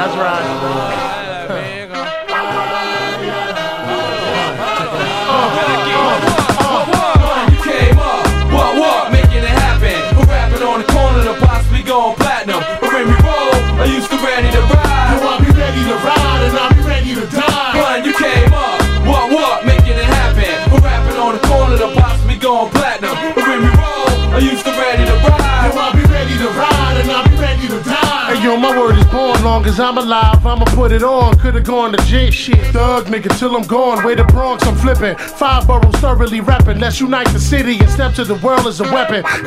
That's right. You came up, what, making it happen. We're rapping on the corner to possibly going platinum. But when we roll, I used to ready to ride. I'll be ready to ride and I'll be ready to die. But you came up, what, making it happen. We're rapping on the corner to possibly going platinum. But when we roll, I used to ready to ride. I'll be ready to ride and I'll be ready to die. Hey yo, my word is born, long as I'm alive, I'ma put it on. Could've gone to jail, shit, thug nigga, till I'm gone. Way to Bronx, I'm flipping. 5 boroughs thoroughly reppin'. Let's unite the city and step to the world as a weapon.